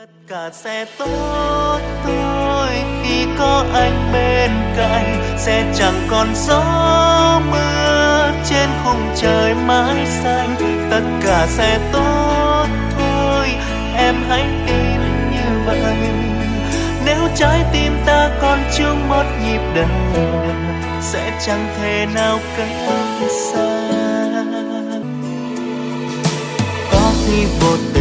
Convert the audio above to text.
Tất cả sẽ tốt thôi khi có anh bên cạnh, sẽ chẳng còn gió mưa trên khung trời mãi xanh. Tất cả sẽ tốt thôi, em hãy tin như vậy. Nếu trái tim ta còn chung một nhịp đập, sẽ chẳng thể nào cách xa. Có khi một